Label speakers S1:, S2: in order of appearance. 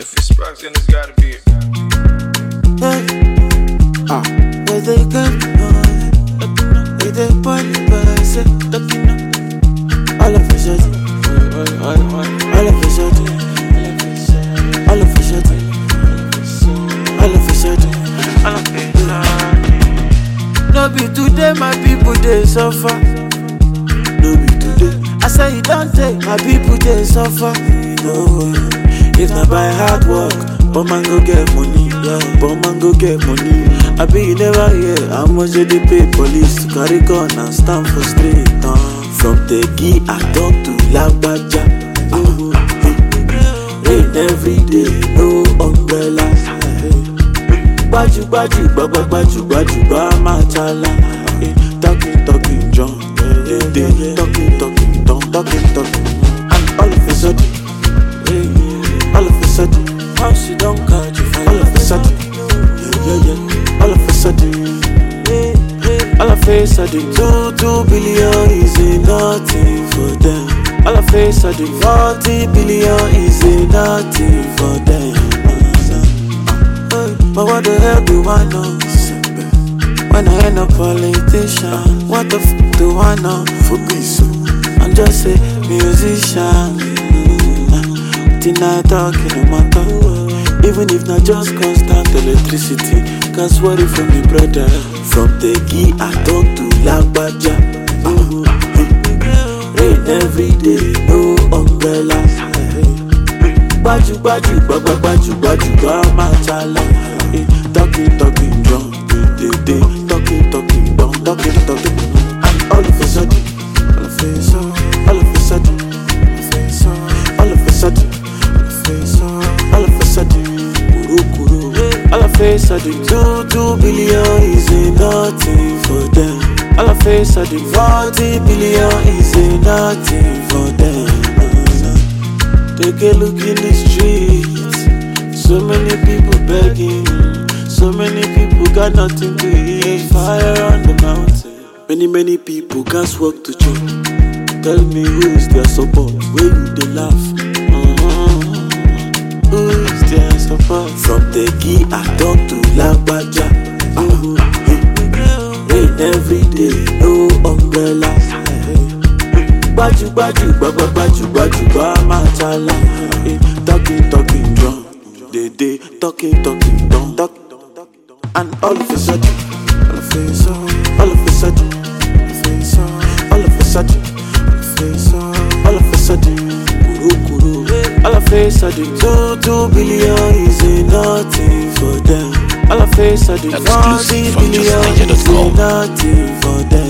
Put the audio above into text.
S1: If it's sparks, then it's gotta be it.
S2: Where they come where they party pass it. All of a sudden, all of a sudden, all of a sudden, all of a sudden, all of a sudden. No be today, my people they suffer. No be today. I say you don't take my people they suffer. No, if not by hard work, but man go get money. But man go get money. I be you never hear how much they pay police to carry gun and stand for street. From Tegi I talk to Lagbaja. Rain every day, no umbrella. Baju baju baba baju baju ba machala. Talking John, talking. And all of a sudden, all of a sudden, once you don't catch you fire. All of a sudden, yeah. All of a sudden, all of a sudden, 2 billion is nothing for them. All of a sudden, 40 billion is nothing for them. But what the hell do I know? When I ain't a politician, what the f do I know? For peace, I'm just a musician. Till I talk in a matter. Even if not just constant electricity. Cause what if from me brother? From Tegi I talk to Lagbaja. Rain every day, no umbrella. Baju baju ba machala. Talking drum, talking drum, and all of a sudden, all of a sudden, all of a sudden, all of a sudden, all of a sudden, all of a sudden, 2 billion is nothing for them. All of a sudden, 40 billion is nothing for them. Take a look in the streets, so many people begging. So many people got nothing to eat. Fire on the mountain. Many people can't walk to church. Tell me who is their support? Where you they laugh? Who is their support? From Tegi I talk to Lagbaja. Rain every day, no umbrella. Baju ba machala. Talking drum. They talking drum. And all of a sudden, all of a sudden, all of a sudden, all of a sudden, all of a sudden, all of a sudden, 2 billion is nothing for them. All of a sudden, 40 billion is nothing for them.